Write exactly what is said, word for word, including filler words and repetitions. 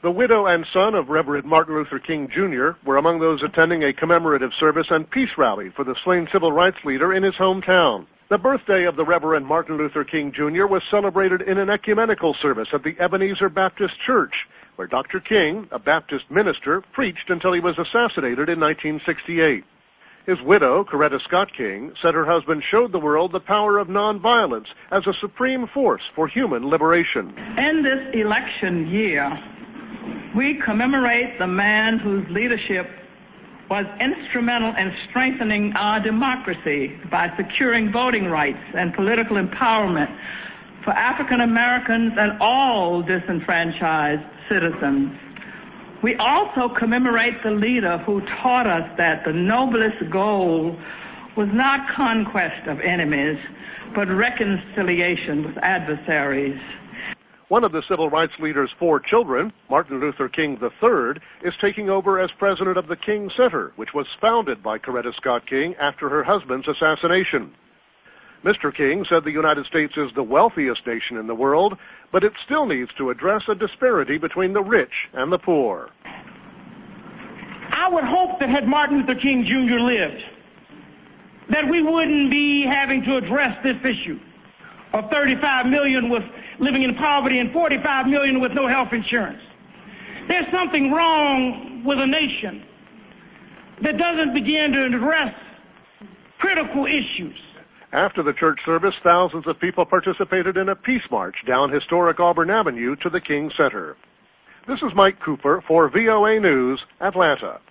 The widow and son of Reverend Martin Luther King, Junior were among those attending a commemorative service and peace rally for the slain civil rights leader in his hometown. The birthday of the Reverend Martin Luther King, Junior was celebrated in an ecumenical service at the Ebenezer Baptist Church, where Doctor King, a Baptist minister, preached until he was assassinated in nineteen sixty-eight. His widow, Coretta Scott King, said her husband showed the world the power of nonviolence as a supreme force for human liberation. In this election year, we commemorate the man whose leadership was instrumental in strengthening our democracy by securing voting rights and political empowerment for African Americans and all disenfranchised citizens. We also commemorate the leader who taught us that the noblest goal was not conquest of enemies, but reconciliation with adversaries. One of the civil rights leader's four children, Martin Luther King the third, is taking over as president of the King Center, which was founded by Coretta Scott King after her husband's assassination. Mister King said the United States is the wealthiest nation in the world, but it still needs to address a disparity between the rich and the poor. I would hope that had Martin Luther King Junior lived, that we wouldn't be having to address this issue of thirty-five million with living in poverty and forty-five million with no health insurance. There's something wrong with a nation that doesn't begin to address critical issues. After the church service, thousands of people participated in a peace march down historic Auburn Avenue to the King Center. This is Mike Cooper for V O A News, Atlanta.